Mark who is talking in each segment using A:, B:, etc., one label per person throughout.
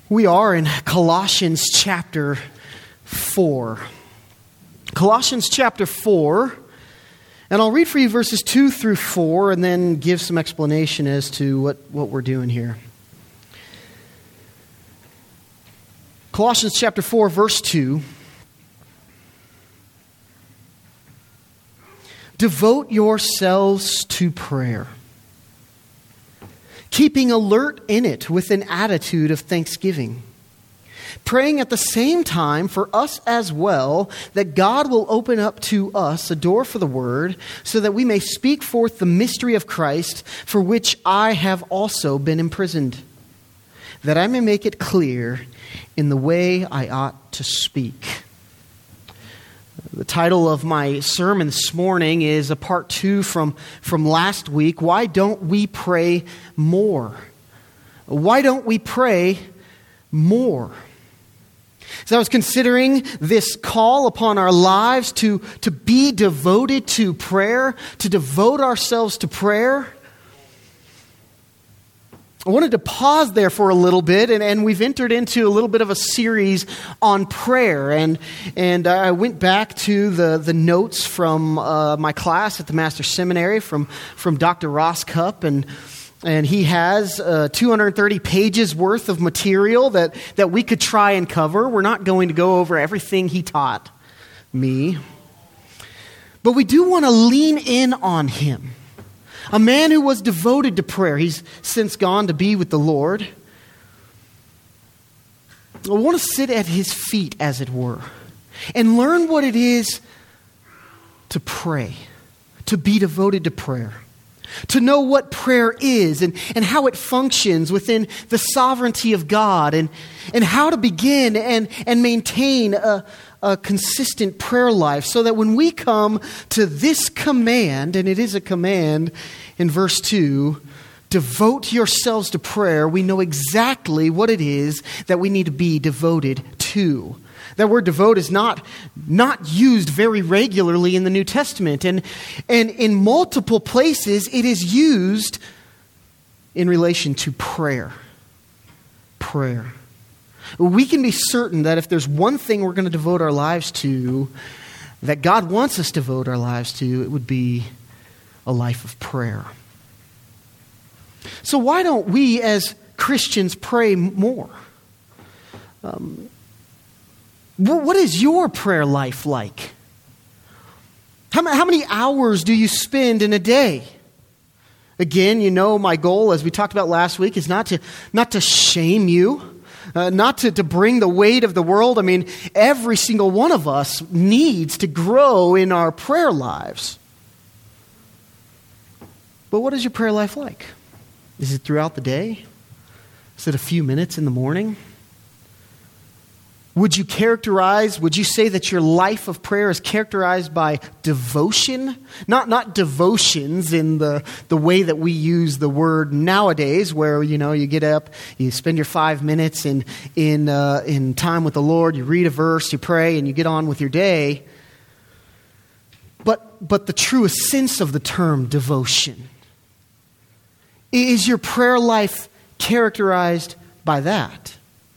A: We are in Colossians chapter 4. Colossians chapter 4, and I'll read for you verses 2 through 4 and then give some explanation as to what we're doing here. Colossians chapter 4, verse 2. Devote yourselves to prayer, keeping alert in it with an attitude of thanksgiving, praying at the same time for us as well, that God will open up to us a door for the word, so that we may speak forth the mystery of Christ, for which I have also been imprisoned, that I may make it clear in the way I ought to speak. The title of my sermon this morning is a part 2 from last week. Why don't we pray more? Why don't we pray more? As I was considering this call upon our lives to be devoted to prayer, to devote ourselves to prayer, I wanted to pause there for a little bit, and we've entered into a little bit of a series on prayer. And I went back to the notes from my class at the Master's Seminary from Dr. Ross Cupp, and he has 230 pages worth of material that we could try and cover. We're not going to go over everything he taught me, but we do want to lean in on him. A man who was devoted to prayer. He's since gone to be with the Lord. I want to sit at his feet, as it were, and learn what it is to pray, to be devoted to prayer, to know what prayer is and how it functions within the sovereignty of God, and how to begin and maintain a consistent prayer life, so that when we come to this command, and it is a command in verse 2, devote yourselves to prayer, we know exactly what it is that we need to be devoted to. That word devote is not used very regularly in the New Testament, and in multiple places it is used in relation to prayer. Prayer. We can be certain that if there's one thing we're going to devote our lives to, that God wants us to devote our lives to, it would be a life of prayer. So why don't we as Christians pray more? What is your prayer life like? How many hours do you spend in a day? Again, you know my goal, as we talked about last week, is not to shame you. Not to bring the weight of the world. I mean, every single one of us needs to grow in our prayer lives. But what is your prayer life like? Is it throughout the day? Is it a few minutes in the morning? Would you say that your life of prayer is characterized by devotion? Not devotions in the way that we use the word nowadays, where, you get up, you spend your 5 minutes in time with the Lord, you read a verse, you pray, and you get on with your day. But the truest sense of the term devotion. Is your prayer life characterized by that?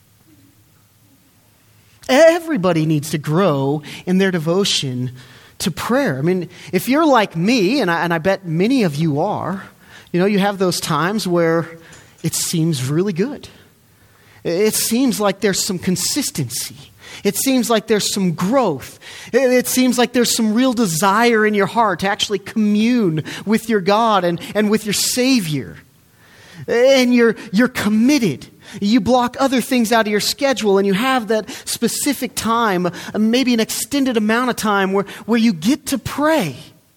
A: Everybody needs to grow in their devotion to prayer. I mean, if you're like me, and I bet many of you are, you have those times where it seems really good. It seems like there's some consistency. It seems like there's some growth. It seems like there's some real desire in your heart to actually commune with your God and with your Savior. And you're committed. You block other things out of your schedule, and you have that specific time, maybe an extended amount of time where you get to pray.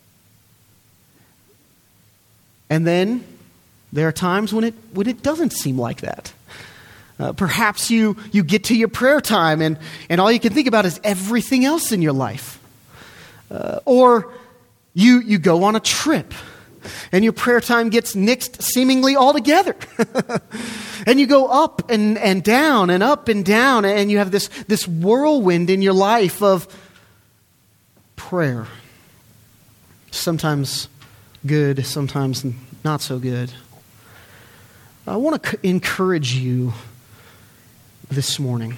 A: And then there are times when it doesn't seem like that. Perhaps you get to your prayer time, and all you can think about is everything else in your life. Or you go on a trip, and your prayer time gets nixed seemingly altogether. And you go up and down and up and down, and you have this whirlwind in your life of prayer. Sometimes good, sometimes not so good. I want to encourage you this morning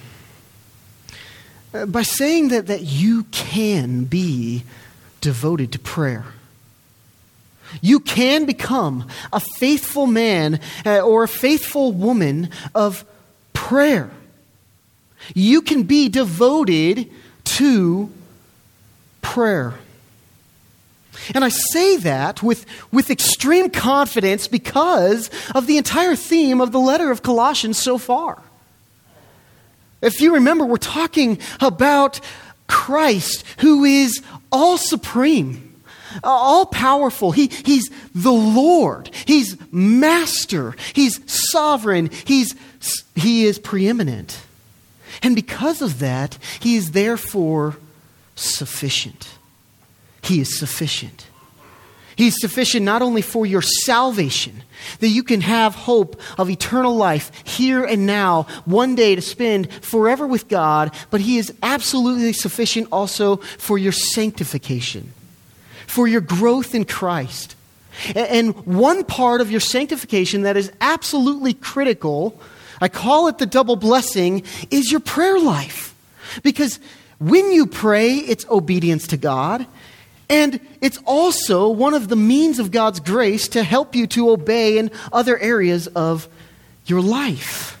A: by saying that you can be devoted to prayer. You can become a faithful man or a faithful woman of prayer. You can be devoted to prayer. And I say that with extreme confidence because of the entire theme of the letter of Colossians so far. If you remember, we're talking about Christ, who is all supreme, all powerful. He's the Lord. He's master. He's sovereign. He is preeminent. And because of that, he is therefore sufficient. He is sufficient. He's sufficient not only for your salvation, that you can have hope of eternal life here and now, one day to spend forever with God, but he is absolutely sufficient also for your sanctification, for your growth in Christ. And one part of your sanctification that is absolutely critical, I call it the double blessing, is your prayer life. Because when you pray, it's obedience to God. And it's also one of the means of God's grace to help you to obey in other areas of your life.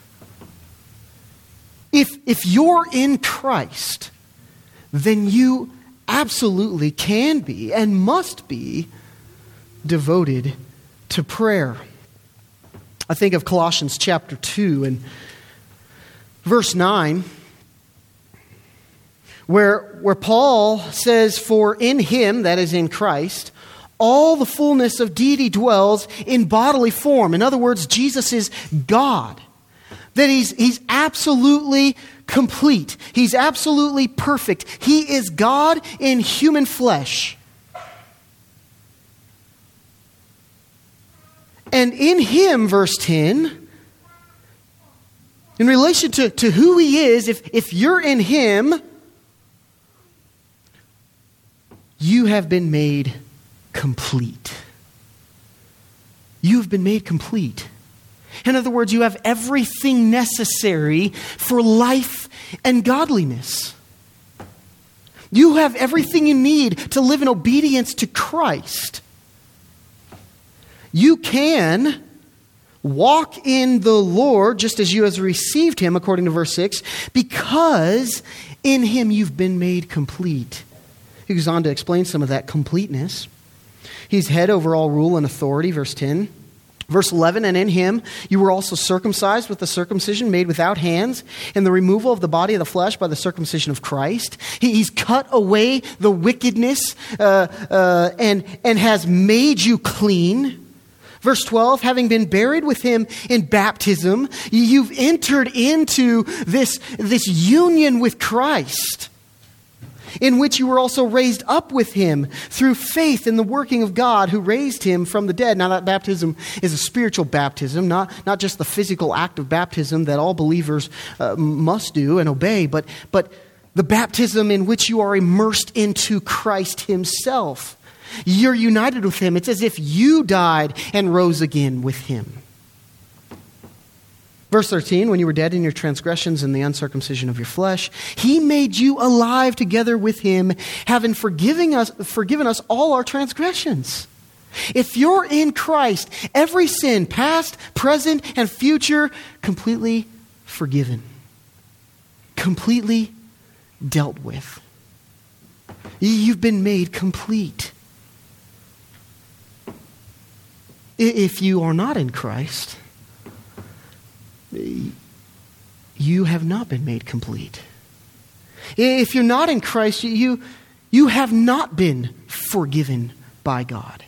A: If you're in Christ, then you absolutely can be and must be devoted to prayer. I think of Colossians chapter 2 and verse 9. Where Paul says, "For in him," that is in Christ, "all the fullness of deity dwells in bodily form." In other words, Jesus is God. That he's absolutely complete. He's absolutely perfect. He is God in human flesh. And in him, verse 10, in relation to who he is, if you're in him, you have been made complete. You have been made complete. In other words, you have everything necessary for life and godliness. You have everything you need to live in obedience to Christ. You can walk in the Lord just as you have received him, according to verse 6, because in him you've been made complete. He goes on to explain some of that completeness. He's head over all rule and authority, verse 10. Verse 11, "And in him you were also circumcised with the circumcision made without hands, and the removal of the body of the flesh by the circumcision of Christ." He's cut away the wickedness and has made you clean. Verse 12, "Having been buried with him in baptism, you've entered into this union with Christ, in which you were also raised up with him through faith in the working of God who raised him from the dead." Now that baptism is a spiritual baptism, not just the physical act of baptism that all believers must do and obey, but the baptism in which you are immersed into Christ himself. You're united with him. It's as if you died and rose again with him. Verse 13, "When you were dead in your transgressions and the uncircumcision of your flesh, he made you alive together with him, having forgiven us all our transgressions." If you're in Christ, every sin, past, present, and future, completely forgiven. Completely dealt with. You've been made complete. If you are not in Christ, you have not been made complete. If you're not in Christ, you have not been forgiven by God.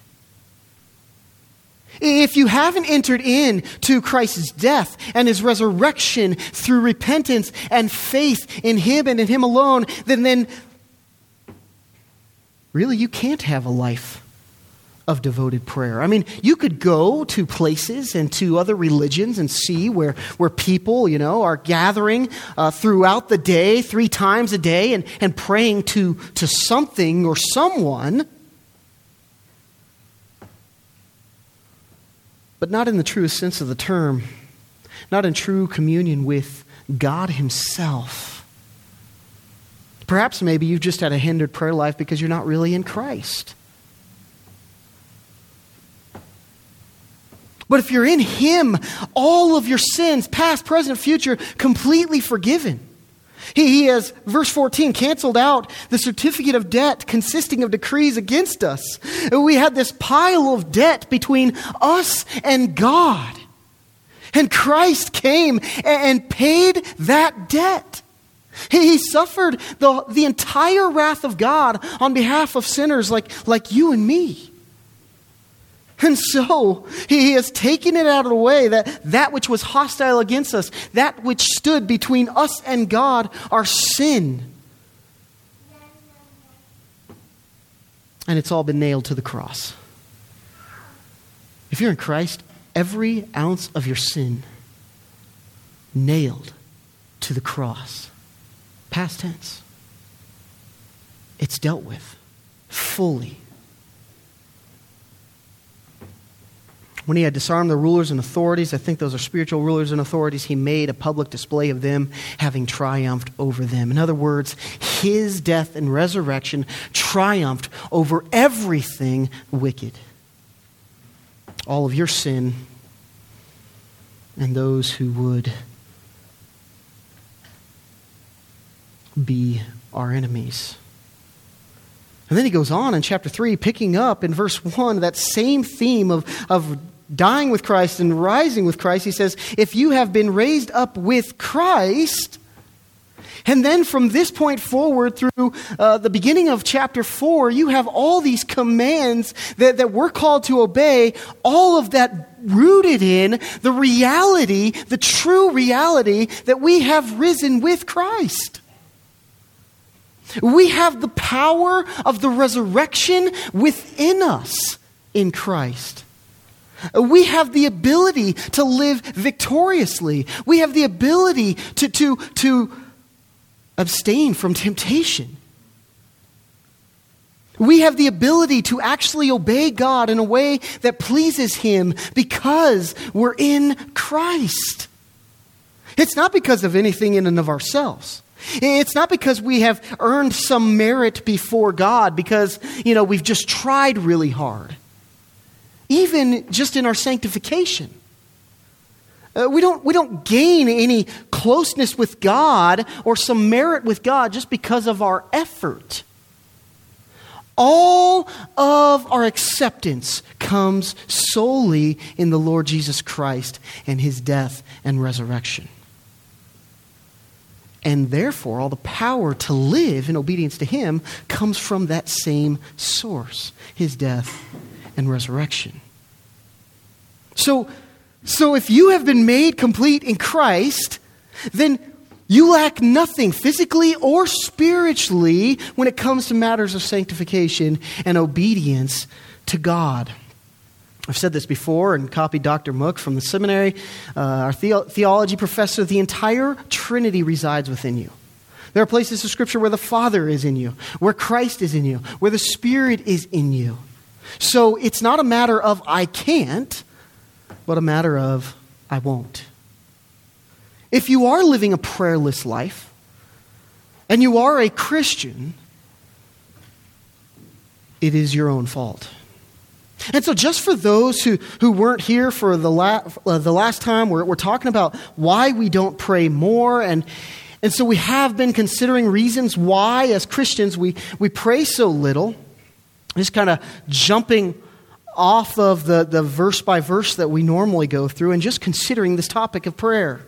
A: If you haven't entered into Christ's death and his resurrection through repentance and faith in him and in him alone, then really you can't have a life of devoted prayer. I mean, you could go to places and to other religions and see where people, are gathering throughout the day, 3 times a day, and praying to something or someone, but not in the truest sense of the term, not in true communion with God himself. Perhaps maybe you've just had a hindered prayer life because you're not really in Christ. But if you're in him, all of your sins, past, present, future, completely forgiven. He has, verse 14, canceled out the certificate of debt consisting of decrees against us. We had this pile of debt between us and God. And Christ came and paid that debt. He suffered the entire wrath of God on behalf of sinners like you and me. And so he has taken it out of the way, that which was hostile against us, that which stood between us and God, our sin. And it's all been nailed to the cross. If you're in Christ, every ounce of your sin nailed to the cross. Past tense. It's dealt with fully. When he had disarmed the rulers and authorities, I think those are spiritual rulers and authorities, he made a public display of them, having triumphed over them. In other words, his death and resurrection triumphed over everything wicked. All of your sin and those who would be our enemies. And then he goes on in chapter 3, picking up in verse 1, that same theme of dying with Christ and rising with Christ. He says, if you have been raised up with Christ, and then from this point forward through the beginning of chapter 4, you have all these commands that we're called to obey, all of that rooted in the reality, the true reality that we have risen with Christ. We have the power of the resurrection within us in Christ. We have the ability to live victoriously. We have the ability to abstain from temptation. We have the ability to actually obey God in a way that pleases him because we're in Christ. It's not because of anything in and of ourselves. It's not because we have earned some merit before God because, we've just tried really hard. Even just in our sanctification. We don't gain any closeness with God or some merit with God just because of our effort. All of our acceptance comes solely in the Lord Jesus Christ and his death and resurrection. And therefore, all the power to live in obedience to him comes from that same source, his death and resurrection. So if you have been made complete in Christ, then you lack nothing physically or spiritually when it comes to matters of sanctification and obedience to God. I've said this before and copied Dr. Mook from the seminary. Our theology professor, the entire Trinity resides within you. There are places of Scripture where the Father is in you, where Christ is in you, where the Spirit is in you. So it's not a matter of I can't, but a matter of I won't. If you are living a prayerless life, and you are a Christian, it is your own fault. And so just for those who weren't here for the last time, we're talking about why we don't pray more. And so we have been considering reasons why, as Christians, we pray so little. Just kind of jumping off of the verse by verse that we normally go through and just considering this topic of prayer.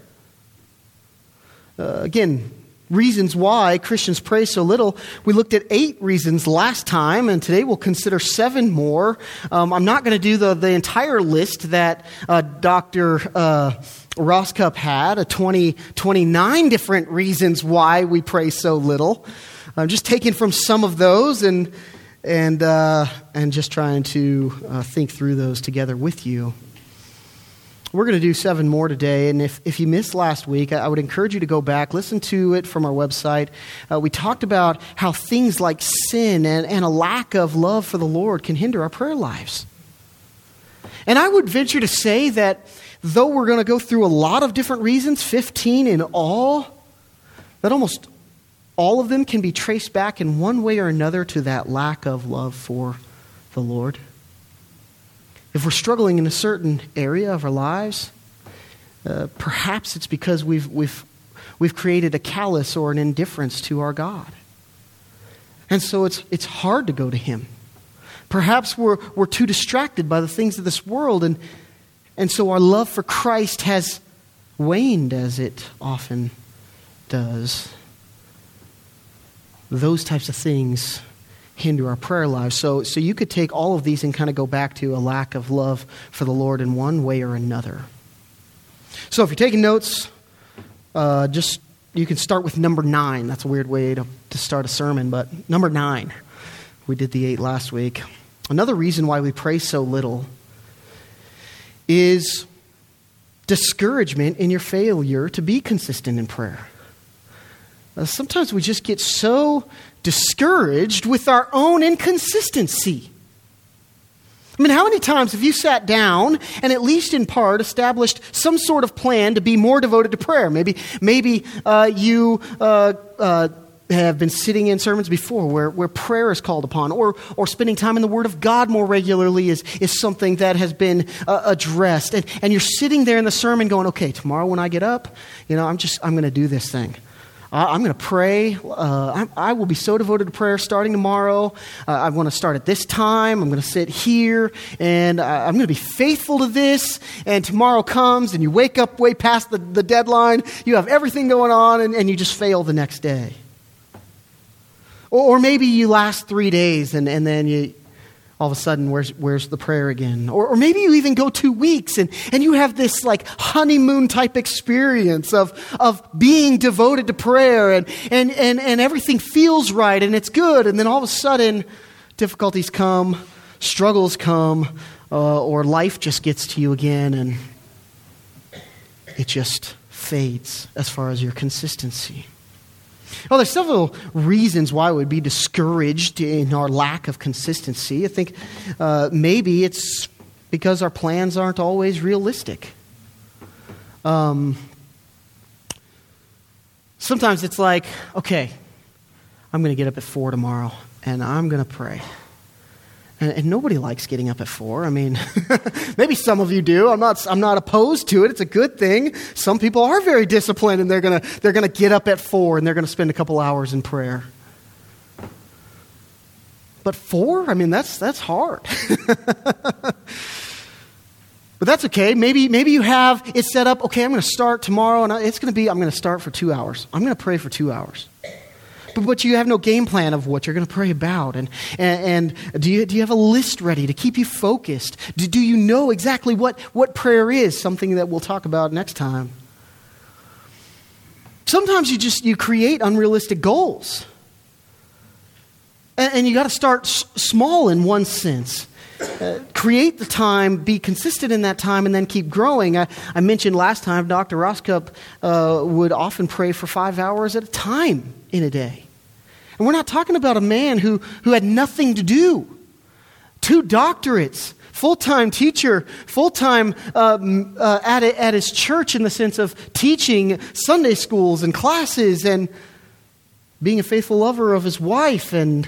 A: Again, reasons why Christians pray so little. We looked at 8 reasons last time, and today we'll consider 7 more. I'm not going to do the entire list that Dr. Roscup had, 29 different reasons why we pray so little. I'm just taking from some of those and just trying to think through those together with you. We're going to do 7 more today, and if you missed last week, I would encourage you to go back, listen to it from our website. We talked about how things like sin and a lack of love for the Lord can hinder our prayer lives. And I would venture to say that though we're going to go through a lot of different reasons, 15 in all, that almost all of them can be traced back in one way or another to that lack of love for the Lord. If we're struggling in a certain area of our lives, perhaps it's because we've created a callous or an indifference to our God. And so it's hard to go to Him. Perhaps we're too distracted by the things of this world, and so our love for Christ has waned, as it often does. Those types of things hinder our prayer lives. So you could take all of these and kind of go back to a lack of love for the Lord in one way or another. So if you're taking notes, you can start with number 9. That's a weird way to start a sermon, but number 9. We did the 8 last week. Another reason why we pray so little is discouragement in your failure to be consistent in prayer. Sometimes we just get so discouraged with our own inconsistency. I mean, how many times have you sat down and at least in part established some sort of plan to be more devoted to prayer? Maybe you have been sitting in sermons before where prayer is called upon, or spending time in the Word of God more regularly is something that has been addressed. And you're sitting there in the sermon going, okay, tomorrow when I get up, I'm going to do this thing. I'm going to pray. I will be so devoted to prayer starting tomorrow. I want to start at this time. I'm going to sit here, and I'm going to be faithful to this. And tomorrow comes, and you wake up way past the deadline. You have everything going on, and you just fail the next day. Or maybe you last 3 days, and then you all of a sudden, where's the prayer again? Or maybe you even go 2 weeks and you have this like honeymoon type experience of being devoted to prayer and everything feels right and it's good. And then all of a sudden, difficulties come, struggles come, or life just gets to you again and it just fades as far as your consistency. Well, there's several reasons why we would be discouraged in our lack of consistency. I think maybe it's because our plans aren't always realistic. Sometimes it's like, okay, I'm going to get up at 4 tomorrow, and I'm going to pray. And nobody likes getting up at 4. I mean, maybe some of you do. I'm not opposed to it. It's a good thing. Some people are very disciplined, and they're gonna get up at 4, and they're gonna spend a couple hours in prayer. But 4, I mean, that's hard. But that's okay. Maybe you have it set up. Okay, I'm going to start tomorrow, and I'm going to start for 2 hours. I'm going to pray for 2 hours. But you have no game plan of what you're going to pray about. And do you have a list ready to keep you focused? Do you know exactly what prayer is? Something that we'll talk about next time. Sometimes you create unrealistic goals. And you got to start small in one sense. Create the time, be consistent in that time, and then keep growing. I mentioned last time Dr. Roscup would often pray for 5 hours at a time in a day. And we're not talking about a man who had nothing to do. 2 doctorates, full-time teacher, full-time at his church in the sense of teaching Sunday schools and classes and being a faithful lover of his wife and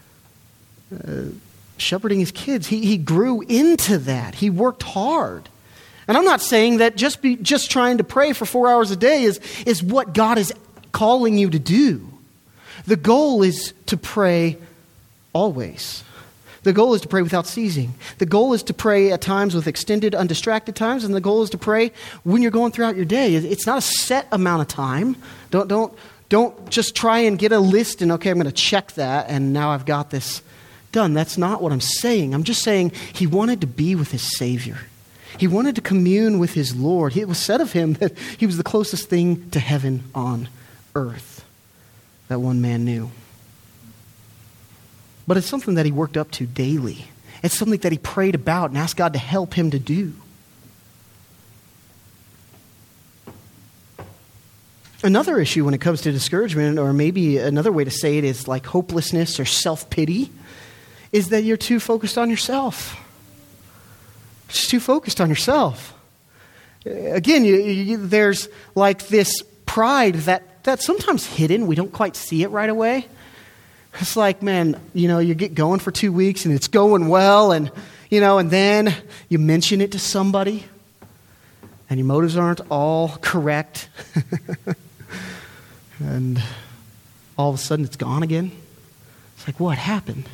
A: shepherding his kids. He grew into that. He worked hard. And I'm not saying that just trying to pray for 4 hours a day is what God is calling you to do. The goal is to pray always. The goal is to pray without ceasing. The goal is to pray at times with extended, undistracted times, and the goal is to pray when you're going throughout your day. It's not a set amount of time. Don't just try and get a list and, okay, I'm going to check that, and now I've got this done. That's not what I'm saying. I'm just saying he wanted to be with his Savior. He wanted to commune with his Lord. It was said of him that he was the closest thing to heaven on earth that one man knew. But it's something that he worked up to daily. It's something that he prayed about and asked God to help him to do. Another issue when it comes to discouragement, or maybe another way to say it is like hopelessness or self-pity, is that you're too focused on yourself. Just too focused on yourself. Again, there's like this pride that's sometimes hidden. We don't quite see it right away. It's like, man, you get going for 2 weeks and it's going well, and and then you mention it to somebody and your motives aren't all correct. And all of a sudden it's gone again. It's like, what happened?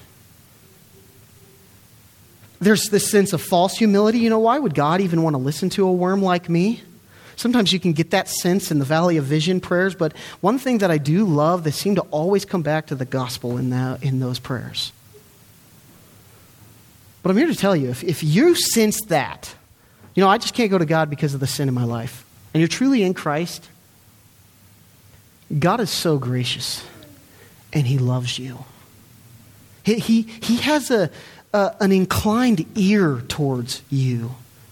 A: There's this sense of false humility. Why would God even want to listen to a worm like me? Sometimes you can get that sense in the Valley of Vision prayers, but one thing that I do love, they seem to always come back to the gospel in those prayers. But I'm here to tell you, if you sense that, I just can't go to God because of the sin in my life, and you're truly in Christ, God is so gracious, and He loves you. He has an inclined ear towards you.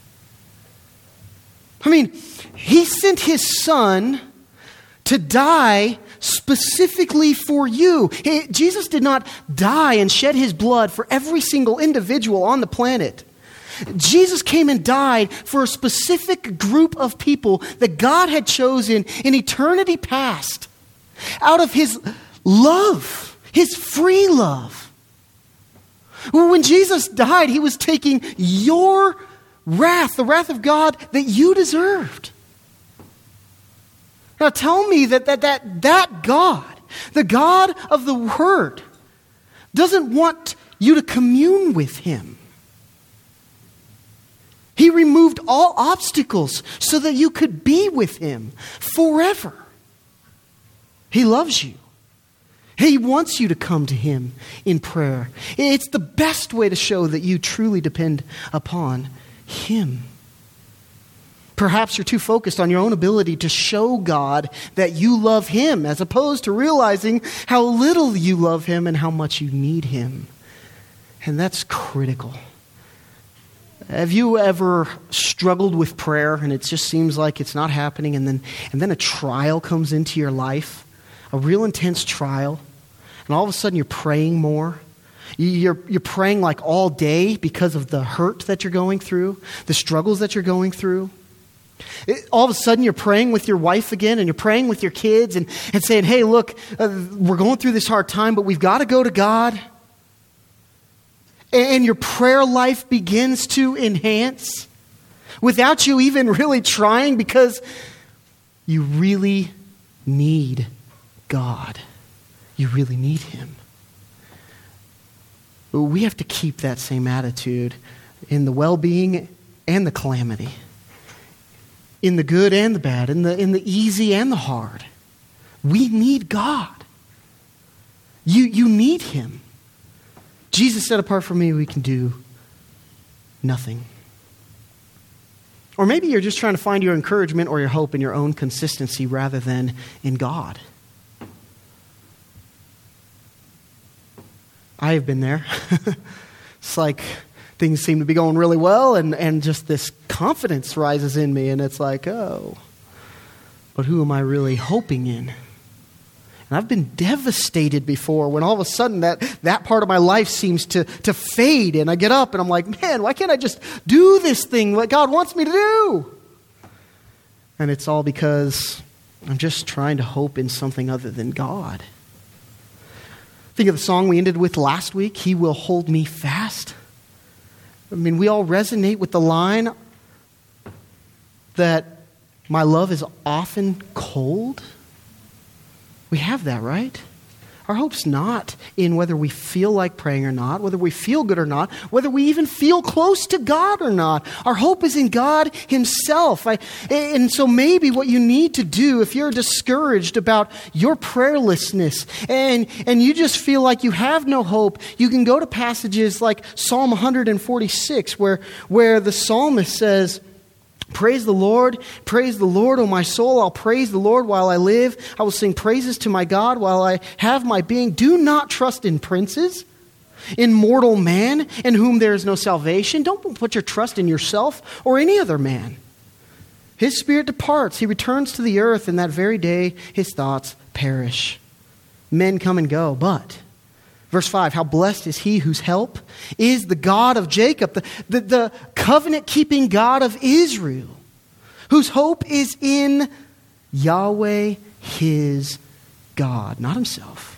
A: I mean, He sent His Son to die specifically for you. Jesus did not die and shed His blood for every single individual on the planet. Jesus came and died for a specific group of people that God had chosen in eternity past out of His love, His free love. When Jesus died, He was taking your wrath, the wrath of God that you deserved. Now tell me that God, the God of the Word, doesn't want you to commune with Him. He removed all obstacles so that you could be with Him forever. He loves you. He wants you to come to Him in prayer. It's the best way to show that you truly depend upon Him. Perhaps you're too focused on your own ability to show God that you love Him, as opposed to realizing how little you love Him and how much you need Him. And that's critical. Have you ever struggled with prayer and it just seems like it's not happening, and then a trial comes into your life, a real intense trial, and all of a sudden you're praying more? You're praying like all day because of the hurt that you're going through, the struggles that you're going through. All of a sudden you're praying with your wife again, and you're praying with your kids and saying, hey, look, we're going through this hard time, but we've got to go to God. And your prayer life begins to enhance without you even really trying, because you really need God. You really need Him. We have to keep that same attitude in the well-being and the calamity, in the good and the bad, in the easy and the hard. We need God. You need Him. Jesus said, apart from me, we can do nothing. Or maybe you're just trying to find your encouragement or your hope in your own consistency rather than in God. I have been there. It's like things seem to be going really well, and just this confidence rises in me, and it's like, oh, but who am I really hoping in? And I've been devastated before when all of a sudden that part of my life seems to fade, and I get up and I'm like, man, why can't I just do this thing that God wants me to do? And it's all because I'm just trying to hope in something other than God. Think of the song we ended with last week, He Will Hold Me Fast. I mean, we all resonate with the line that my love is often cold. We have that, right? Our hope's not in whether we feel like praying or not, whether we feel good or not, whether we even feel close to God or not. Our hope is in God Himself. And so maybe what you need to do, if you're discouraged about your prayerlessness and you just feel like you have no hope, you can go to passages like Psalm 146 where the psalmist says, praise the Lord, O my soul. I'll praise the Lord while I live. I will sing praises to my God while I have my being. Do not trust in princes, in mortal man, in whom there is no salvation. Don't put your trust in yourself or any other man. His spirit departs. He returns to the earth, and that very day his thoughts perish. Men come and go, but Verse 5, how blessed is he whose help is the God of Jacob, the covenant-keeping God of Israel, whose hope is in Yahweh his God, not himself.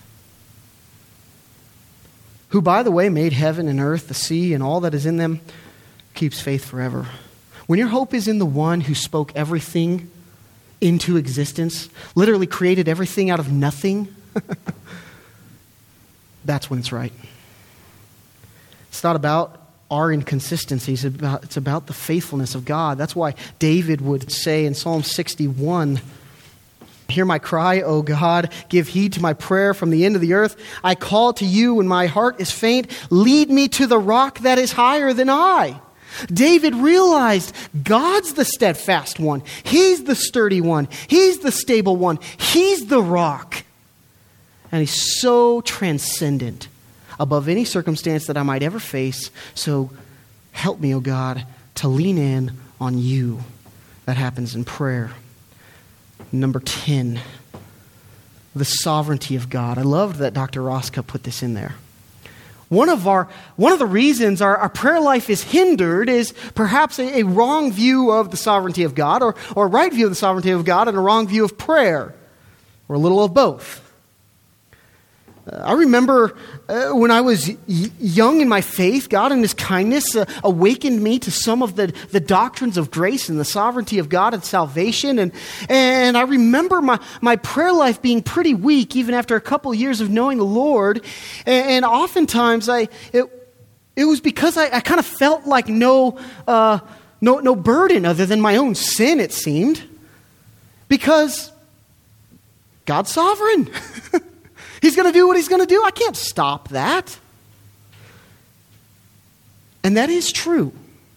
A: Who, by the way, made heaven and earth, the sea, and all that is in them, keeps faith forever. When your hope is in the one who spoke everything into existence, literally created everything out of nothing, that's when it's right. It's not about our inconsistencies. It's about the faithfulness of God. That's why David would say in Psalm 61, hear my cry, O God. Give heed to my prayer from the end of the earth. I call to you when my heart is faint. Lead me to the rock that is higher than I. David realized God's the steadfast one. He's the sturdy one. He's the stable one. He's the rock. And he's so transcendent above any circumstance that I might ever face. So help me, O God, to lean in on you. That happens in prayer. Number 10, the sovereignty of God. I loved that Dr. Roska put this in there. One of the reasons our prayer life is hindered is perhaps a wrong view of the sovereignty of God, or a right view of the sovereignty of God and a wrong view of prayer, or a little of both. I remember when I was young in my faith, God in his kindness awakened me to some of the doctrines of grace and the sovereignty of God and salvation. And I remember my prayer life being pretty weak even after a couple of years of knowing the Lord. And oftentimes it was because I kind of felt like no burden other than my own sin, it seemed. Because God's sovereign. He's going to do what he's going to do. I can't stop that. And that is true.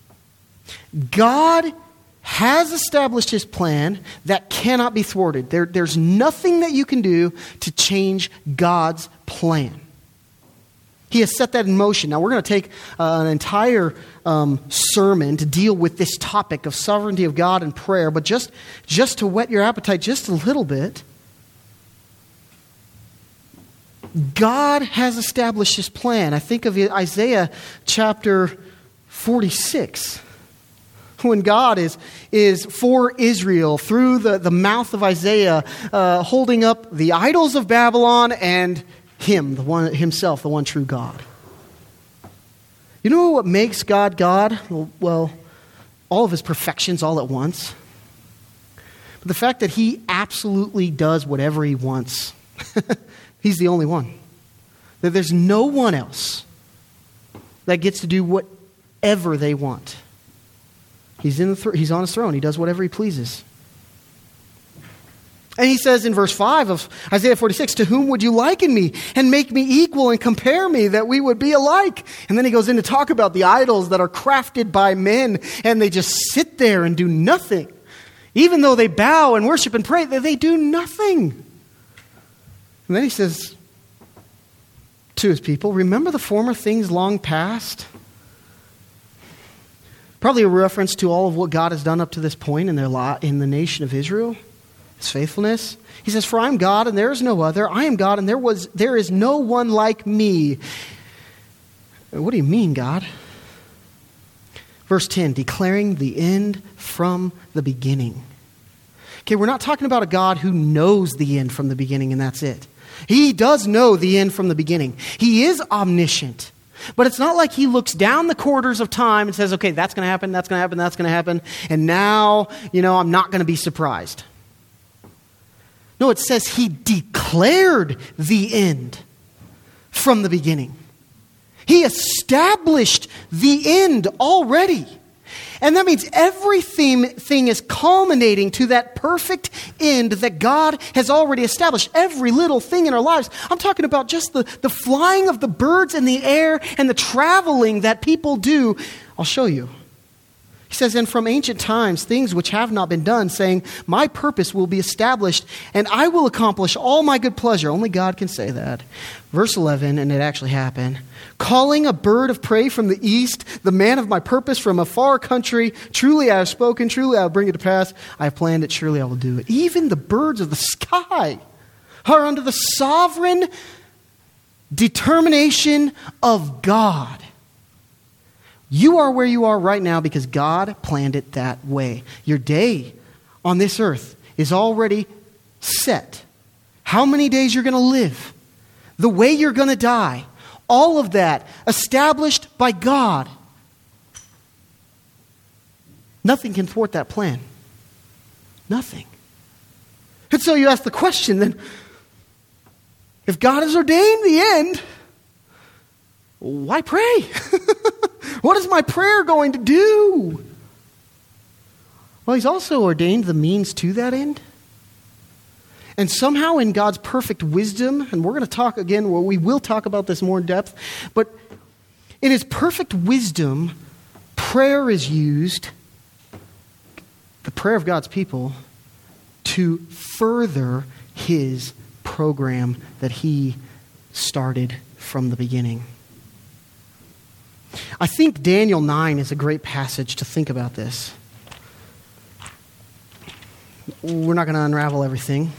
A: God has established his plan that cannot be thwarted. There's nothing that you can do to change God's plan. He has set that in motion. Now, we're going to take an entire sermon to deal with this topic of sovereignty of God and prayer, but just to whet your appetite just a little bit, God has established his plan. I think of Isaiah chapter 46. When God is for Israel through the mouth of Isaiah, holding up the idols of Babylon and him, the one himself, the one true God. You know what makes God God? Well, all of his perfections all at once. But the fact that he absolutely does whatever he wants. He's the only one. That there's no one else that gets to do whatever they want. He's on his throne. He does whatever he pleases. And he says in verse 5 of Isaiah 46, to whom would you liken me and make me equal and compare me that we would be alike? And then he goes in to talk about the idols that are crafted by men and they just sit there and do nothing. Even though they bow and worship and pray, they do nothing. And then he says to his people, remember the former things long past? Probably a reference to all of what God has done up to this point in the nation of Israel, his faithfulness. He says, for I am God and there is no other. I am God and there is no one like me. What do you mean, God? Verse 10, declaring the end from the beginning. Okay, we're not talking about a God who knows the end from the beginning and that's it. He does know the end from the beginning. He is omniscient. But it's not like he looks down the corridors of time and says, okay, that's going to happen, that's going to happen, that's going to happen. And now, I'm not going to be surprised. No, it says he declared the end from the beginning. He established the end already. And that means everything is culminating to that perfect end that God has already established. Every little thing in our lives. I'm talking about just the flying of the birds in the air and the traveling that people do. I'll show you. He says, and from ancient times, things which have not been done, saying, my purpose will be established, and I will accomplish all my good pleasure. Only God can say that. Verse 11, and it actually happened. Calling a bird of prey from the east, the man of my purpose from a far country. Truly I have spoken, truly I will bring it to pass. I have planned it, surely I will do it. Even the birds of the sky are under the sovereign determination of God. You are where you are right now because God planned it that way. Your day on this earth is already set. How many days you're going to live, the way you're going to die, all of that established by God. Nothing can thwart that plan. Nothing. And so you ask the question then, if God has ordained the end, why pray? What is my prayer going to do? Well, He's also ordained the means to that end. And somehow in God's perfect wisdom, and we're going to talk again, well, we will talk about this more in depth, but in His perfect wisdom, prayer is used, the prayer of God's people, to further His program that He started from the beginning. I think Daniel 9 is a great passage to think about this. We're not going to unravel everything.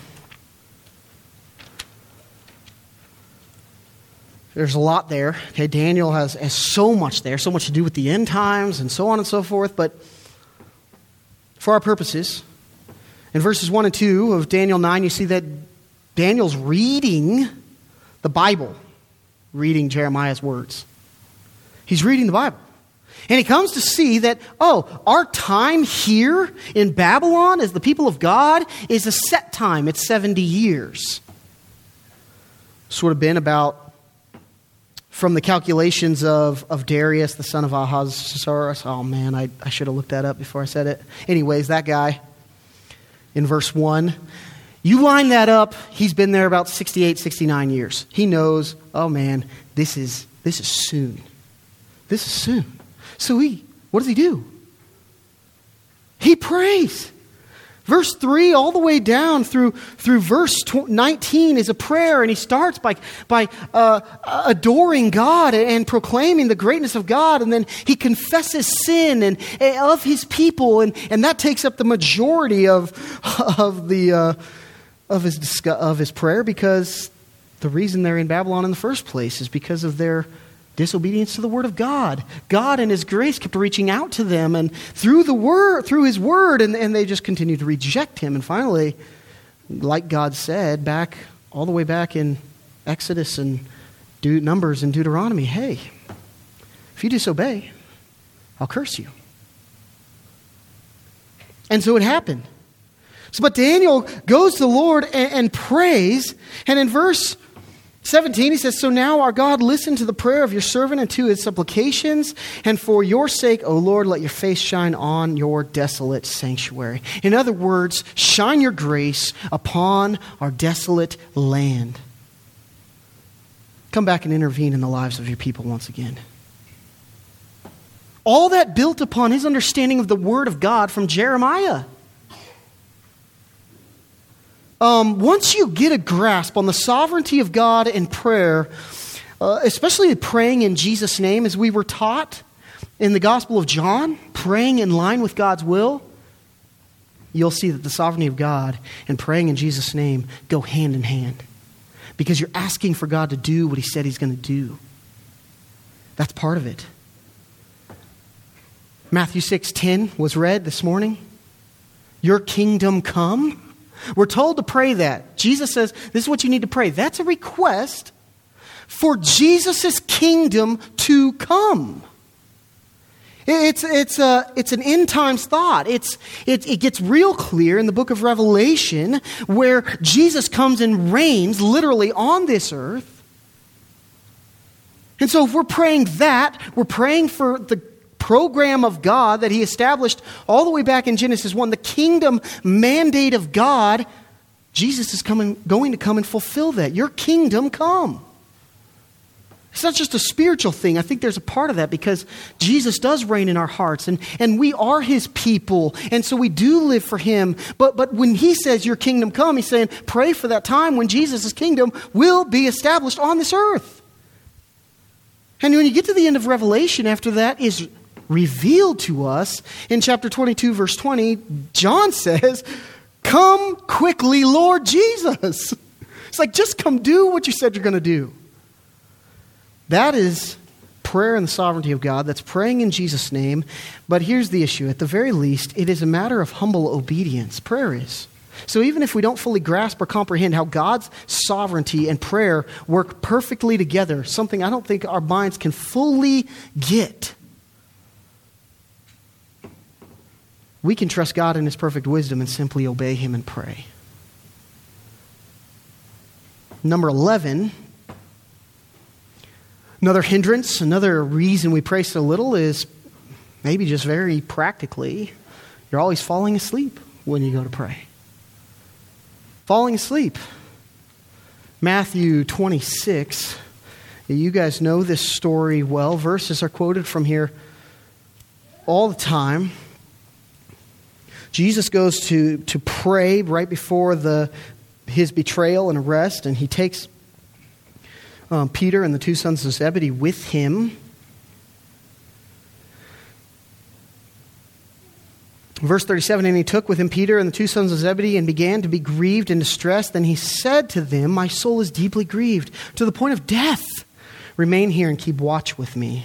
A: There's a lot there. Okay, Daniel has so much there, so much to do with the end times and so on and so forth. But for our purposes, in verses 1 and 2 of Daniel 9, you see that Daniel's reading the Bible, reading Jeremiah's words. He's reading the Bible. And he comes to see that, our time here in Babylon as the people of God is a set time. It's 70 years. This would have been about, from the calculations of Darius, the son of Ahasuerus. Oh man, I should have looked that up before I said it. Anyways, that guy in verse 1. You line that up, he's been there about 68, 69 years. He knows, oh man, this is soon. This is soon. So what does he do? He prays. Verse 3 all the way down through verse 19 is a prayer, and he starts by adoring God and proclaiming the greatness of God, and then he confesses sin and of his people, and that takes up the majority of his prayer, because the reason they're in Babylon in the first place is because of their disobedience to the word of God. God in His grace kept reaching out to them, and through His word, and they just continued to reject Him. And finally, like God said, all the way back in Exodus and Numbers and Deuteronomy, hey, if you disobey, I'll curse you. And so it happened. But Daniel goes to the Lord and prays, and in verse 17, he says, so now our God, listen to the prayer of your servant and to his supplications, and for your sake, O Lord, let your face shine on your desolate sanctuary. In other words, shine your grace upon our desolate land. Come back and intervene in the lives of your people once again. All that built upon his understanding of the word of God from Jeremiah. Once you get a grasp on the sovereignty of God in prayer, especially praying in Jesus' name, as we were taught in the Gospel of John, praying in line with God's will, you'll see that the sovereignty of God and praying in Jesus' name go hand in hand. Because you're asking for God to do what He said He's going to do. That's part of it. Matthew 6:10 was read this morning. Your kingdom come. We're told to pray that. Jesus says, this is what you need to pray. That's a request for Jesus' kingdom to come. It's an end times thought. It gets real clear in the book of Revelation, where Jesus comes and reigns literally on this earth. And so if we're praying that, we're praying for the program of God that He established all the way back in Genesis 1, the kingdom mandate of God. Jesus is going to come and fulfill that. Your kingdom come. It's not just a spiritual thing. I think there's a part of that because Jesus does reign in our hearts, and we are His people, and so we do live for Him. But when He says your kingdom come, He's saying pray for that time when Jesus' kingdom will be established on this earth. And when you get to the end of Revelation, after that is revealed to us in chapter 22, verse 20, John says, come quickly, Lord Jesus. It's like, just come do what you said you're going to do. That is prayer in the sovereignty of God. That's praying in Jesus' name. But here's the issue. At the very least, it is a matter of humble obedience. Prayer is. So even if we don't fully grasp or comprehend how God's sovereignty and prayer work perfectly together, something I don't think our minds can fully get, we can trust God in His perfect wisdom and simply obey Him and pray. Number 11, another hindrance, another reason we pray so little is maybe just very practically, you're always falling asleep when you go to pray. Falling asleep. Matthew 26. You guys know this story well. Verses are quoted from here all the time. Jesus goes to pray right before his betrayal and arrest, and he takes Peter and the two sons of Zebedee with him. Verse 37, and he took with him Peter and the two sons of Zebedee and began to be grieved and distressed. Then he said to them, my soul is deeply grieved to the point of death. Remain here and keep watch with me.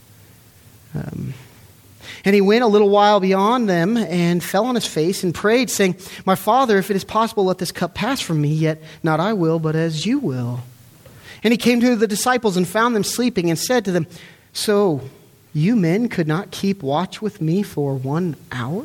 A: And he went a little while beyond them and fell on his face and prayed, saying, my Father, if it is possible, let this cup pass from me, yet not I will, but as you will. And he came to the disciples and found them sleeping and said to them, so you men could not keep watch with me for 1 hour?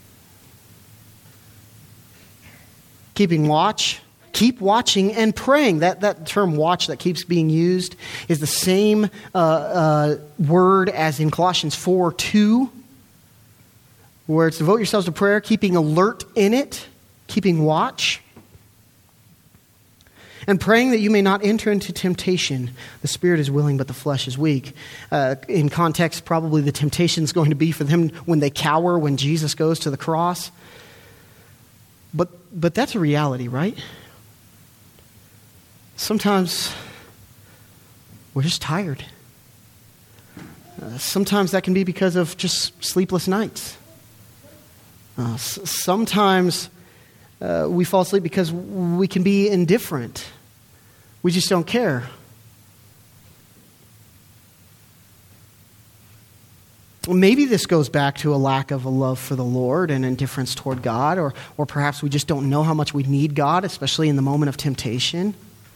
A: Keeping watch, keep watching and praying. That term watch that keeps being used is the same word as in Colossians 4:2, where it's devote yourselves to prayer, keeping alert in it, keeping watch, and praying that you may not enter into temptation. The spirit is willing, but the flesh is weak. In context, probably the temptation is going to be for them when they cower when Jesus goes to the cross. But that's a reality, right? Sometimes we're just tired. Sometimes that can be because of just sleepless nights. Sometimes we fall asleep because we can be indifferent. We just don't care. Maybe this goes back to a lack of a love for the Lord and indifference toward God, or perhaps we just don't know how much we need God, especially in the moment of temptation.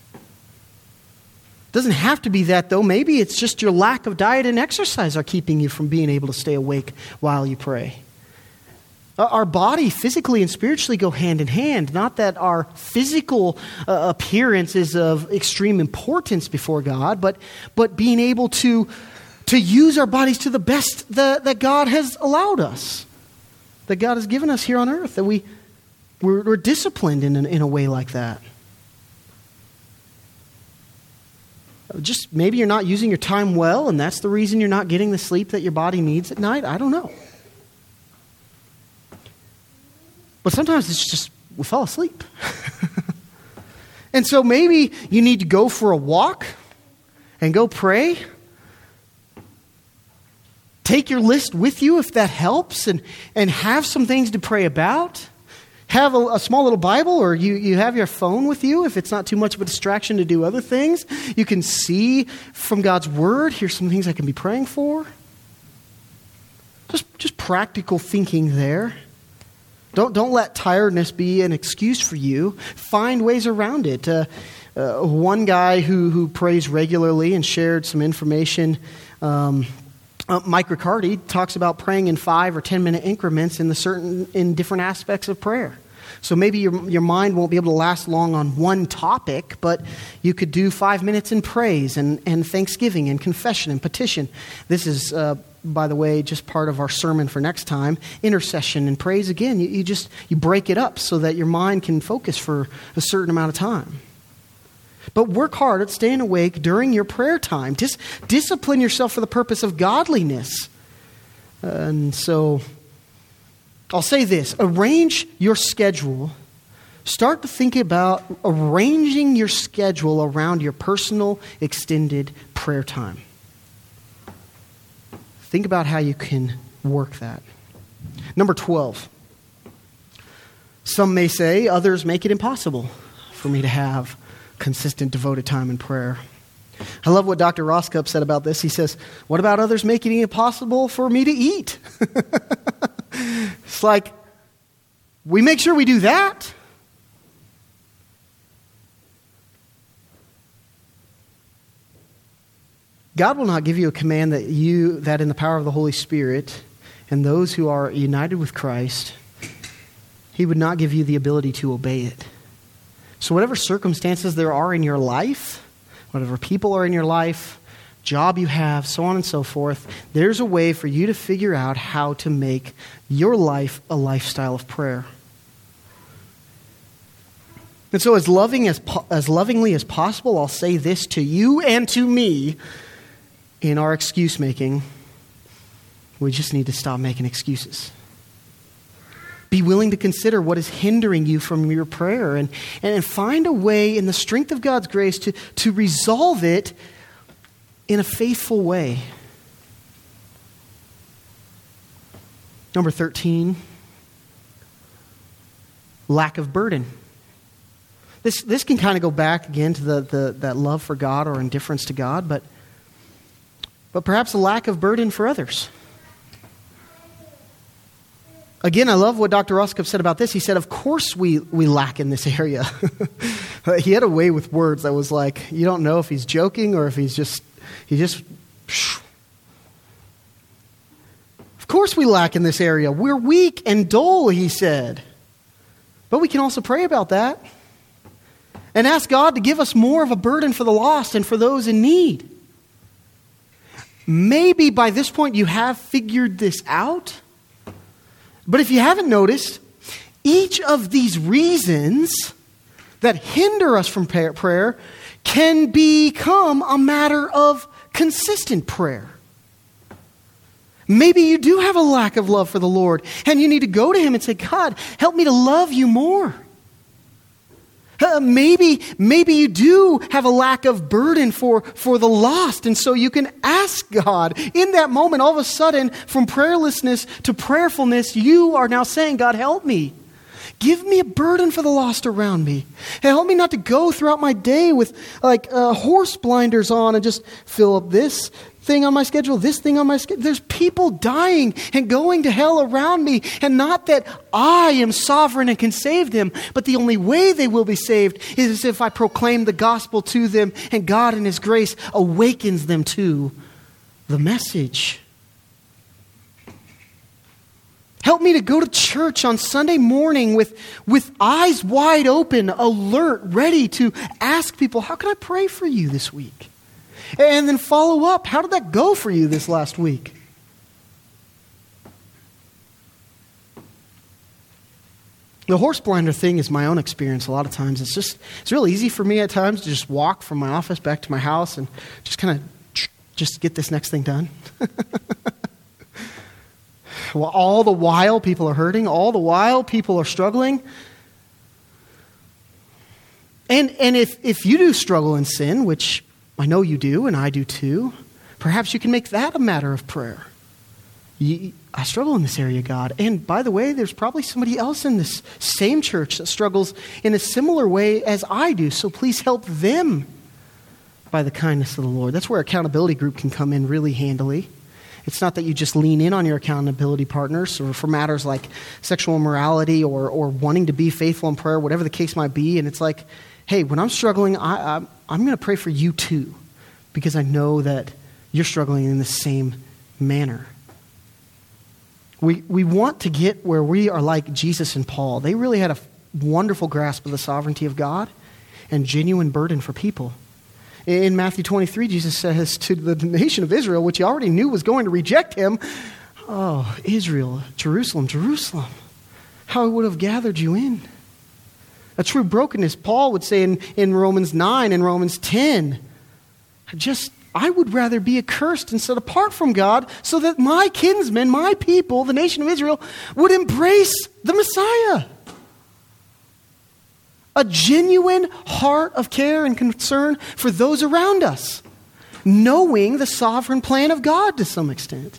A: Doesn't have to be that, though. Maybe it's just your lack of diet and exercise are keeping you from being able to stay awake while you pray. Our body physically and spiritually go hand in hand. Not that our physical appearance is of extreme importance before God, but being able to use our bodies to the best that God has allowed us, that God has given us here on earth, that we're disciplined in a way like that. Just maybe you're not using your time well, and that's the reason you're not getting the sleep that your body needs at night. I don't know. But sometimes it's just we fall asleep. And so maybe you need to go for a walk and go pray. Take your list with you if that helps, and have some things to pray about. Have a small little Bible, or you have your phone with you if it's not too much of a distraction to do other things. You can see from God's Word. Here's some things I can be praying for. Just practical thinking there. Don't let tiredness be an excuse for you. Find ways around it. One guy who prays regularly and shared some information, Mike Riccardi, talks about praying in 5 or 10 minute increments in different aspects of prayer. So maybe your mind won't be able to last long on one topic, but you could do 5 minutes in praise and thanksgiving and confession and petition. This is, by the way, just part of our sermon for next time, intercession and praise again. You break it up so that your mind can focus for a certain amount of time. But work hard at staying awake during your prayer time. Just discipline yourself for the purpose of godliness. And so I'll say this. Arrange your schedule. Start to think about arranging your schedule around your personal extended prayer time. Think about how you can work that. Number 12. Some may say, others make it impossible for me to have consistent devoted time in prayer. I love what Dr. Roscup said about this. He says, what about others making it impossible for me to eat? It's like, we make sure we do that. God will not give you a command that in the power of the Holy Spirit and those who are united with Christ, He would not give you the ability to obey it. So whatever circumstances there are in your life, whatever people are in your life, job you have, so on and so forth, there's a way for you to figure out how to make your life a lifestyle of prayer. And so as lovingly as possible, I'll say this to you and to me in our excuse making. We just need to stop making excuses. Be willing to consider what is hindering you from your prayer and find a way in the strength of God's grace to resolve it in a faithful way. Number 13, lack of burden. This can kind of go back again to that love for God or indifference to God, but perhaps a lack of burden for others. Again, I love what Dr. Roscup said about this. He said, of course we lack in this area. He had a way with words that was like, you don't know if he's joking or if he just... Of course we lack in this area. We're weak and dull, he said. But we can also pray about that and ask God to give us more of a burden for the lost and for those in need. Maybe by this point you have figured this out. But if you haven't noticed, each of these reasons that hinder us from prayer can become a matter of consistent prayer. Maybe you do have a lack of love for the Lord, and you need to go to Him and say, God, help me to love you more. Maybe you do have a lack of burden for the lost, and so you can ask God. In that moment, all of a sudden, from prayerlessness to prayerfulness, you are now saying, God, help me. Give me a burden for the lost around me. Help me not to go throughout my day with horse blinders on and just fill up this thing on my schedule, this thing on my schedule. There's people dying and going to hell around me, and not that I am sovereign and can save them, but the only way they will be saved is if I proclaim the gospel to them and God in His grace awakens them to the message. Help me to go to church on Sunday morning with eyes wide open, alert, ready to ask people, how can I pray for you this week? And then follow up. How did that go for you this last week? The horse blinder thing is my own experience a lot of times. It's real easy for me at times to just walk from my office back to my house and just kind of just get this next thing done. Well, all the while people are hurting, all the while people are struggling. And if you do struggle in sin, which I know you do, and I do too, perhaps you can make that a matter of prayer. I struggle in this area, God. And by the way, there's probably somebody else in this same church that struggles in a similar way as I do. So please help them by the kindness of the Lord. That's where accountability group can come in really handily. It's not that you just lean in on your accountability partners or for matters like sexual immorality or wanting to be faithful in prayer, whatever the case might be. And it's like, hey, when I'm struggling, I'm going to pray for you too, because I know that you're struggling in the same manner. We want to get where we are like Jesus and Paul. They really had a wonderful grasp of the sovereignty of God and genuine burden for people. In Matthew 23, Jesus says to the nation of Israel, which he already knew was going to reject him, oh, Israel, Jerusalem, Jerusalem, how I would have gathered you in. A true brokenness, Paul would say in Romans 9 and Romans 10, I would rather be accursed and set apart from God so that my kinsmen, my people, the nation of Israel, would embrace the Messiah. A genuine heart of care and concern for those around us, knowing the sovereign plan of God to some extent.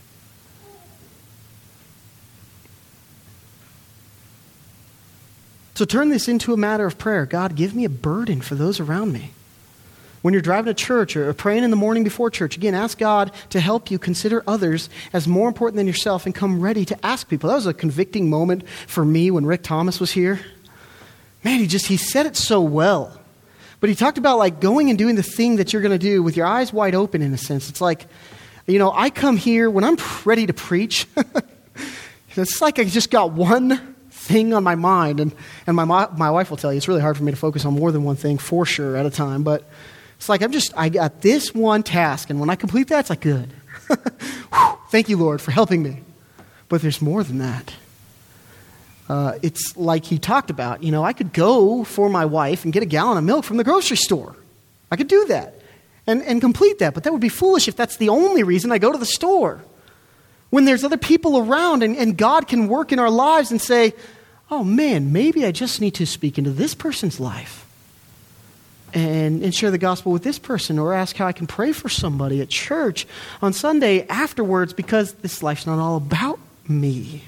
A: So turn this into a matter of prayer. God, give me a burden for those around me. When you're driving to church or praying in the morning before church, again, ask God to help you consider others as more important than yourself and come ready to ask people. That was a convicting moment for me when Rick Thomas was here. Man, he said it so well. But he talked about like going and doing the thing that you're going to do with your eyes wide open in a sense. It's like, I come here when I'm ready to preach. It's like I just got one thing on my mind. And my wife will tell you, it's really hard for me to focus on more than one thing for sure at a time. But it's like I got this one task. And when I complete that, it's like, good. Thank you, Lord, for helping me. But there's more than that. It's like he talked about, I could go for my wife and get a gallon of milk from the grocery store. I could do that and complete that. But that would be foolish if that's the only reason I go to the store. When there's other people around and God can work in our lives and say, oh man, maybe I just need to speak into this person's life and share the gospel with this person, or ask how I can pray for somebody at church on Sunday afterwards, because this life's not all about me.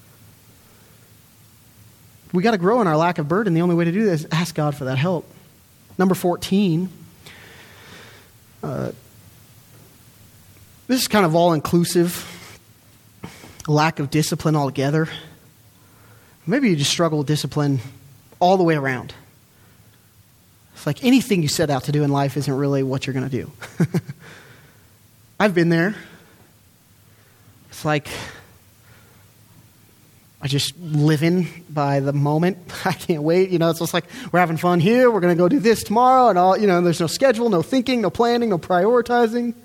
A: We got to grow in our lack of burden. The only way to do this is ask God for that help. Number 14. This is kind of all-inclusive. Lack of discipline altogether. Maybe you just struggle with discipline all the way around. It's like anything you set out to do in life isn't really what you're going to do. I've been there. It's like I just living by the moment. I can't wait. It's just like we're having fun here. We're going to go do this tomorrow, and all. There's no schedule, no thinking, no planning, no prioritizing.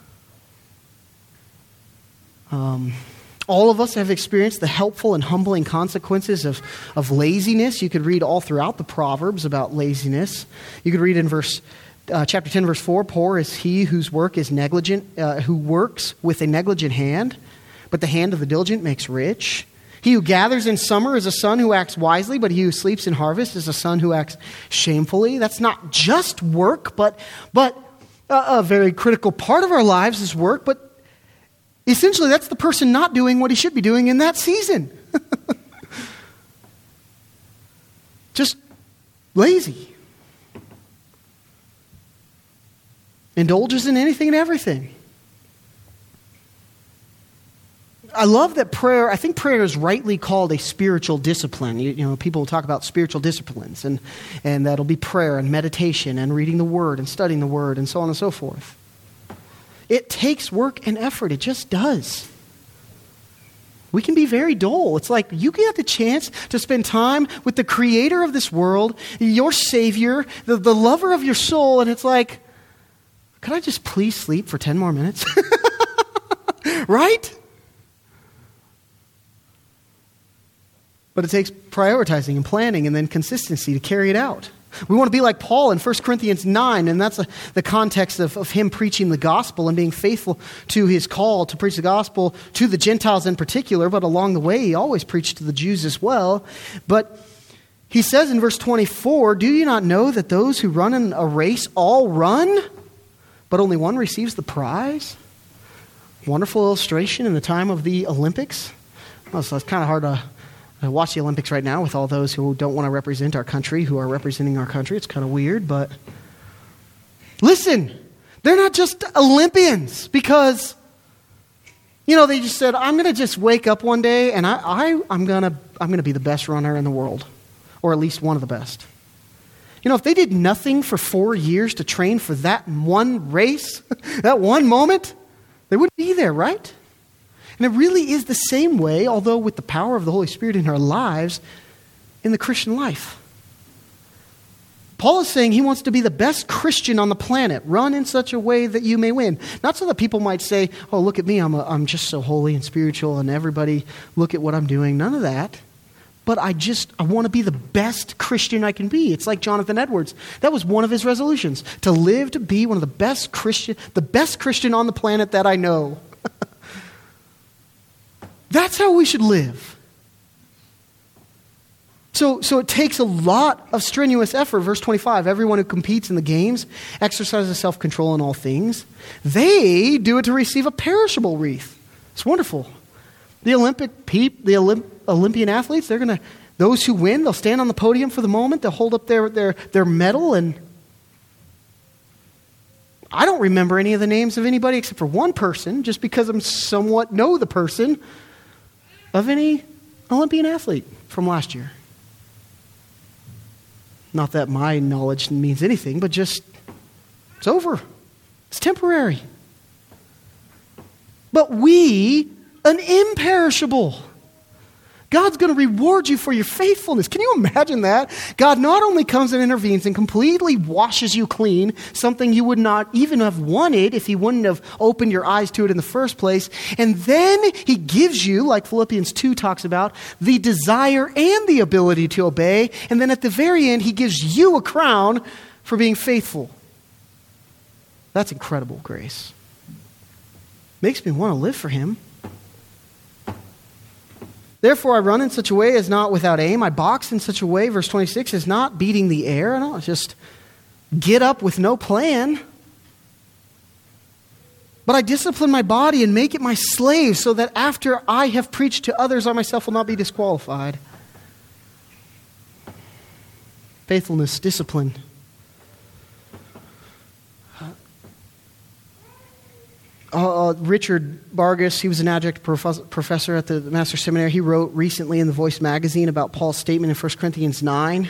A: All of us have experienced the helpful and humbling consequences of laziness. You could read all throughout the Proverbs about laziness. You could read in chapter 10, verse 4, poor is he whose work is negligent, who works with a negligent hand, but the hand of the diligent makes rich. He who gathers in summer is a son who acts wisely, but he who sleeps in harvest is a son who acts shamefully. That's not just work, but a very critical part of our lives is work. But essentially, that's the person not doing what he should be doing in that season. Just lazy. Indulges in anything and everything. I love that prayer. I think prayer is rightly called a spiritual discipline. People talk about spiritual disciplines, and that'll be prayer and meditation and reading the Word and studying the Word and so on and so forth. It takes work and effort. It just does. We can be very dull. It's like you get the chance to spend time with the creator of this world, your Savior, the lover of your soul, and it's like, could I just please sleep for 10 more minutes? Right? But it takes prioritizing and planning and then consistency to carry it out. We want to be like Paul in 1 Corinthians 9, and that's the context of him preaching the gospel and being faithful to his call to preach the gospel to the Gentiles in particular, but along the way he always preached to the Jews as well. But he says in verse 24, do you not know that those who run in a race all run, but only one receives the prize? Wonderful illustration in the time of the Olympics. Well, so it's kind of hard to watch the Olympics right now with all those who don't want to represent our country, who are representing our country. It's kind of weird, but listen, they're not just Olympians because, they just said, I'm going to just wake up one day and I'm going to be the best runner in the world, or at least one of the best. If they did nothing for 4 years to train for that one race, that one moment, they wouldn't be there, right? And it really is the same way, although with the power of the Holy Spirit in our lives, in the Christian life. Paul is saying he wants to be the best Christian on the planet. Run in such a way that you may win. Not so that people might say, oh, look at me, I'm just so holy and spiritual, and everybody look at what I'm doing. None of that. But I want to be the best Christian I can be. It's like Jonathan Edwards. That was one of his resolutions, to live to be one of the best Christian on the planet that I know. That's how we should live. So it takes a lot of strenuous effort. Verse 25, everyone who competes in the games exercises self-control in all things. They do it to receive a perishable wreath. It's wonderful. The Olympian athletes, those who win, they'll stand on the podium for the moment, they'll hold up their medal, and I don't remember any of the names of anybody except for one person, just because I'm somewhat know the person, of any Olympian athlete from last year. Not that my knowledge means anything, but just, it's over. It's temporary. But we, an imperishable. God's going to reward you for your faithfulness. Can you imagine that? God not only comes and intervenes and completely washes you clean, something you would not even have wanted if he wouldn't have opened your eyes to it in the first place, and then he gives you, like Philippians 2 talks about, the desire and the ability to obey, and then at the very end he gives you a crown for being faithful. That's incredible grace. Makes me want to live for him. Therefore, I run in such a way as not without aim. I box in such a way, verse 26, as not beating the air. I don't just get up with no plan. But I discipline my body and make it my slave, so that after I have preached to others, I myself will not be disqualified. Faithfulness, discipline. Richard Vargas, he was an adjunct professor at the Master Seminary. He wrote recently in the Voice magazine about Paul's statement in 1 Corinthians 9.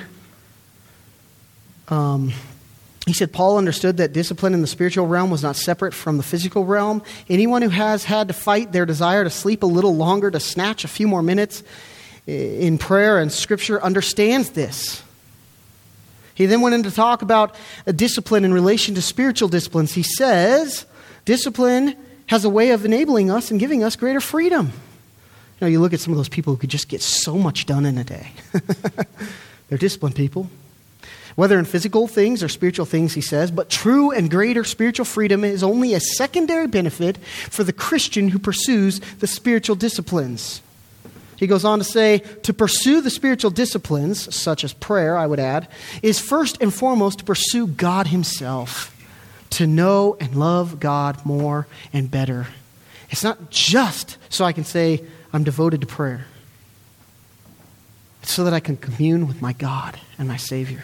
A: He said, Paul understood that discipline in the spiritual realm was not separate from the physical realm. Anyone who has had to fight their desire to sleep a little longer, to snatch a few more minutes in prayer and scripture, understands this. He then went in to talk about a discipline in relation to spiritual disciplines. He says, discipline has a way of enabling us and giving us greater freedom. You know, you look at some of those people who could just get so much done in a day. They're disciplined people. Whether in physical things or spiritual things, he says, but true and greater spiritual freedom is only a secondary benefit for the Christian who pursues the spiritual disciplines. He goes on to say, to pursue the spiritual disciplines, such as prayer, I would add, is first and foremost to pursue God himself. To know and love God more and better. It's not just so I can say I'm devoted to prayer. It's so that I can commune with my God and my Savior.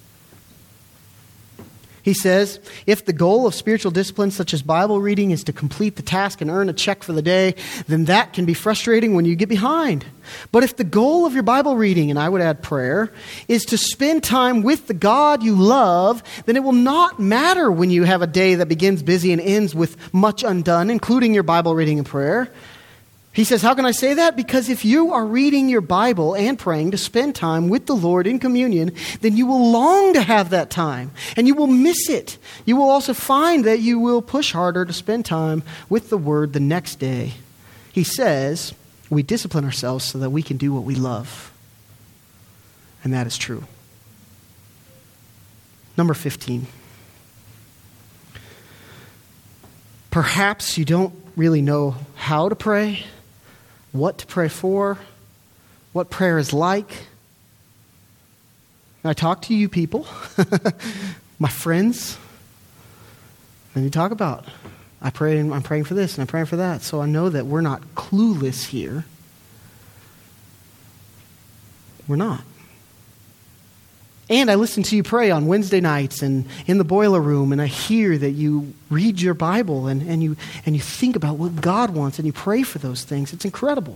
A: He says, if the goal of spiritual disciplines such as Bible reading is to complete the task and earn a check for the day, then that can be frustrating when you get behind. But if the goal of your Bible reading, and I would add prayer, is to spend time with the God you love, then it will not matter when you have a day that begins busy and ends with much undone, including your Bible reading and prayer. He says, how can I say that? Because if you are reading your Bible and praying to spend time with the Lord in communion, then you will long to have that time, and you will miss it. You will also find that you will push harder to spend time with the Word the next day. He says, we discipline ourselves so that we can do what we love. And that is true. Number 15. Perhaps you don't really know how to pray, what to pray for, what prayer is like. And I talk to you people, my friends, and you talk about, I'm praying for this and I'm praying for that. So I know that we're not clueless here. We're not. And I listen to you pray on Wednesday nights and in the boiler room, and I hear that you read your Bible and you think about what God wants and you pray for those things. It's incredible.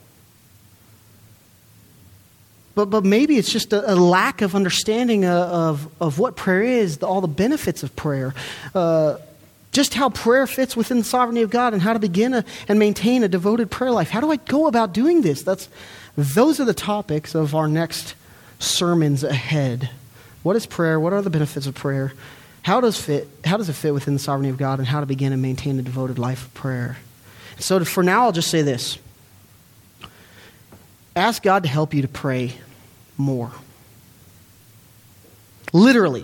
A: But maybe it's just a lack of understanding of what prayer is, all the benefits of prayer, just how prayer fits within the sovereignty of God, and how to begin and maintain a devoted prayer life. How do I go about doing this? Those are the topics of our next sermons ahead. What is prayer? What are the benefits of prayer? How does it fit within the sovereignty of God, and how to begin and maintain a devoted life of prayer? So for now, I'll just say this. Ask God to help you to pray more. Literally.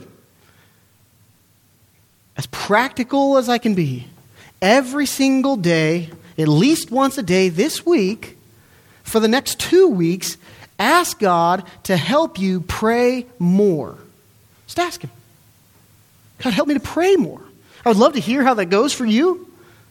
A: As practical as I can be. Every single day, at least once a day this week, for the next 2 weeks, ask God to help you pray more. Just ask Him. God, help me to pray more. I would love to hear how that goes for you.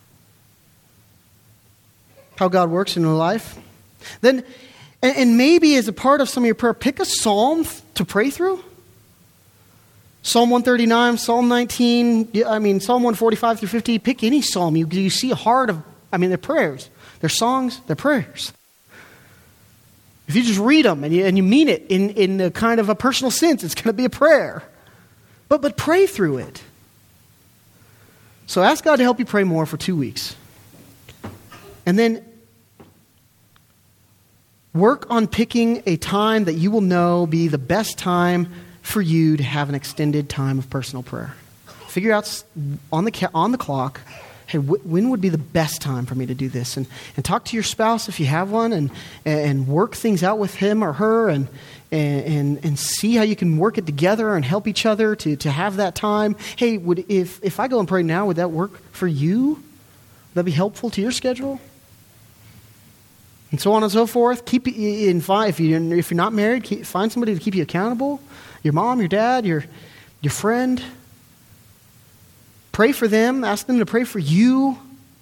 A: How God works in your life. Then, and maybe as a part of some of your prayer, pick a psalm to pray through. Psalm 139, Psalm 19, Psalm 145 through 50, pick any psalm. You see a heart of, they're prayers. They're songs, they're prayers. If you just read them and you mean it in a kind of a personal sense, it's going to be a prayer. But pray through it. So ask God to help you pray more for 2 weeks. And then work on picking a time that you will know be the best time for you to have an extended time of personal prayer. Figure out on the clock, hey, when would be the best time for me to do this? And talk to your spouse if you have one, and work things out with him or her, and see how you can work it together and help each other to have that time. Hey, if I go and pray now, would that work for you? Would that be helpful to your schedule? And so on and so forth. If you're not married, find somebody to keep you accountable. Your mom, your dad, your friend. Pray for them. Ask them to pray for you.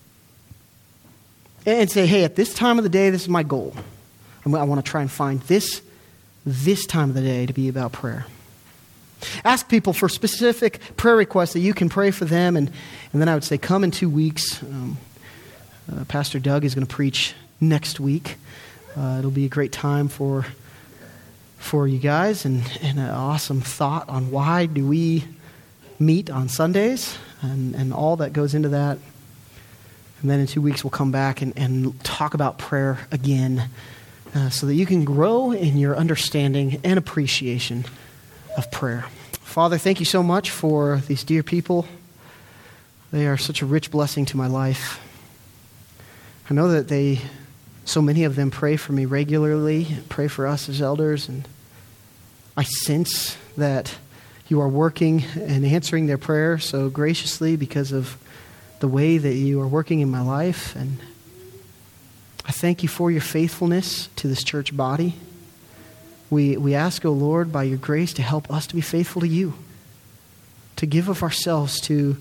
A: And say, hey, at this time of the day, this is my goal. I want to try and find this time of the day to be about prayer. Ask people for specific prayer requests that you can pray for them. And then I would say, come in 2 weeks. Pastor Doug is going to preach next week. It'll be a great time for you guys, and an awesome thought on why do we meet on Sundays and all that goes into that. And then in 2 weeks we'll come back and talk about prayer again, so that you can grow in your understanding and appreciation of prayer. Father, thank you so much for these dear people. They are such a rich blessing to my life. I know that so many of them pray for me regularly, pray for us as elders, and I sense that you are working and answering their prayer so graciously because of the way that you are working in my life. And I thank you for your faithfulness to this church body. We ask, O Lord, by your grace to help us to be faithful to you, to give of ourselves to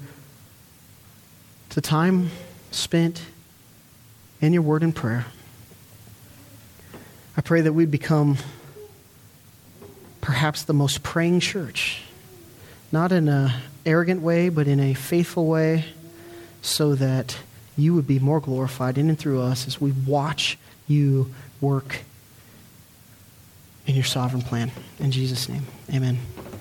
A: time spent in your word and prayer. I pray that we'd become perhaps the most praying church, not in an arrogant way, but in a faithful way, so that you would be more glorified in and through us as we watch you work in your sovereign plan. In Jesus' name, amen.